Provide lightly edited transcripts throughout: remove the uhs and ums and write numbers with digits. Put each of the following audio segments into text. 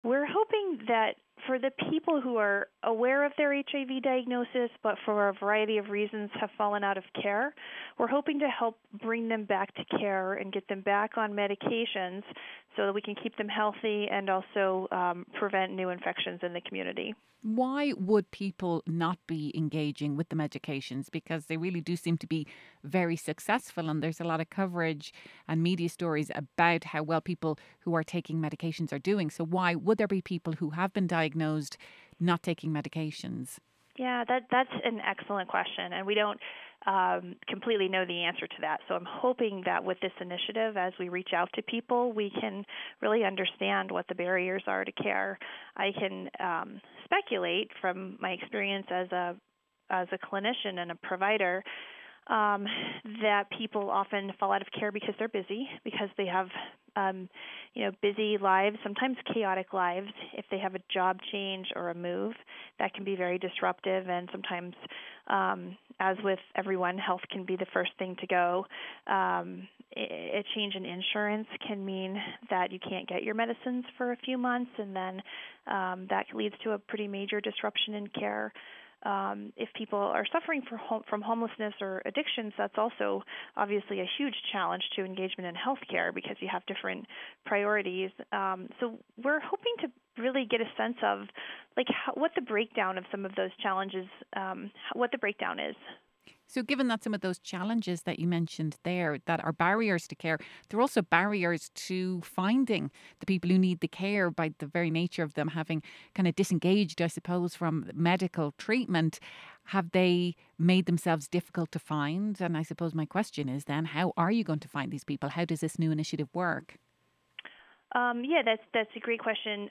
We're hoping that for the people who are aware of their HIV diagnosis, but for a variety of reasons have fallen out of care, we're hoping to help bring them back to care and get them back on medications so that we can keep them healthy and also prevent new infections in the community. Why would people not be engaging with the medications? Because they really do seem to be very successful, and there's a lot of coverage and media stories about how well people who are taking medications are doing. So, why would there be people who have been diagnosed not taking medications? Yeah, that's an excellent question, and we don't completely know the answer to that. So I'm hoping that with this initiative, as we reach out to people, we can really understand what the barriers are to care. I can speculate from my experience as a clinician and a provider um, that people often fall out of care because they're busy, because they have busy lives, sometimes chaotic lives. If they have a job change or a move, that can be very disruptive, and sometimes, as with everyone, health can be the first thing to go. A change in insurance can mean that you can't get your medicines for a few months, and then that leads to a pretty major disruption in care. If people are suffering from homelessness or addictions, that's also obviously a huge challenge to engagement in healthcare because you have different priorities. So we're hoping to really get a sense of what the breakdown of some of those challenges, what the breakdown is. So, given that some of those challenges that you mentioned there that are barriers to care, there are also barriers to finding the people who need the care by the very nature of them having kind of disengaged, I suppose, from medical treatment. Have they made themselves difficult to find? And I suppose my question is then, how are you going to find these people? How does this new initiative work? Yeah, that's a great question.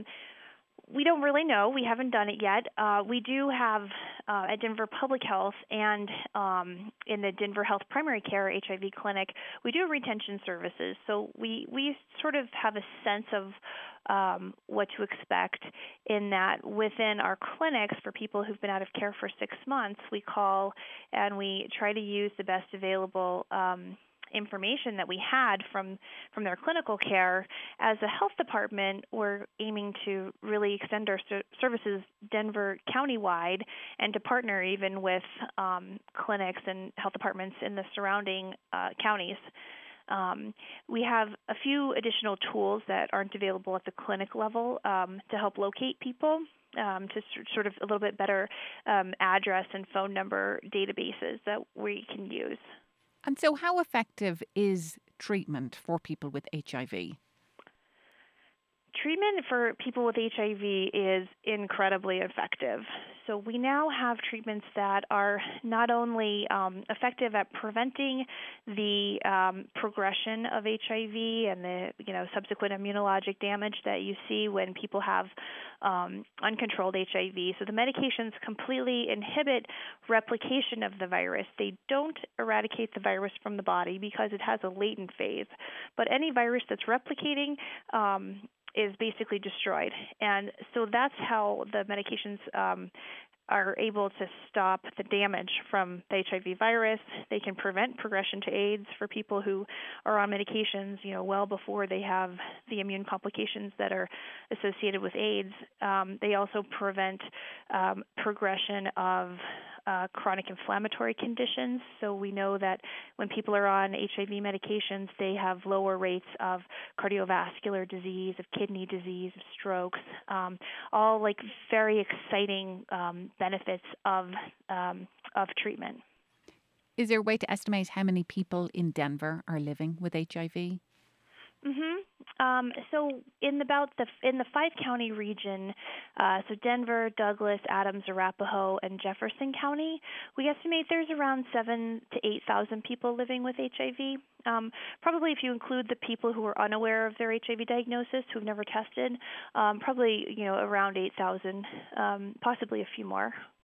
We don't really know. We haven't done it yet. We do have at Denver Public Health and in the Denver Health Primary Care HIV clinic, we do retention services. So we sort of have a sense of what to expect in that within our clinics for people who've been out of care for 6 months, we call and we try to use the best available information that we had from their clinical care. As a health department, we're aiming to really extend our services Denver county-wide and to partner even with clinics and health departments in the surrounding counties. We have a few additional tools that aren't available at the clinic level to help locate people. To sort of a little bit better address and phone number databases that we can use. And so, how effective is treatment for people with HIV? Treatment for people with HIV is incredibly effective. So we now have treatments that are not only effective at preventing the progression of HIV and the subsequent immunologic damage that you see when people have uncontrolled HIV. So the medications completely inhibit replication of the virus. They don't eradicate the virus from the body because it has a latent phase. But any virus that's replicating is basically destroyed. And so that's how the medications are able to stop the damage from the HIV virus. They can prevent progression to AIDS for people who are on medications, well before they have the immune complications that are associated with AIDS. They also prevent progression of chronic inflammatory conditions. So we know that when people are on HIV medications, they have lower rates of cardiovascular disease, of kidney disease, of strokes, all very exciting benefits of treatment. Is there a way to estimate how many people in Denver are living with HIV? So in the 5-county region, so Denver, Douglas, Adams, Arapahoe, and Jefferson County, we estimate there's around 7,000 to 8,000 people living with HIV. Probably if you include the people who are unaware of their HIV diagnosis, who've never tested, probably around 8,000, possibly a few more.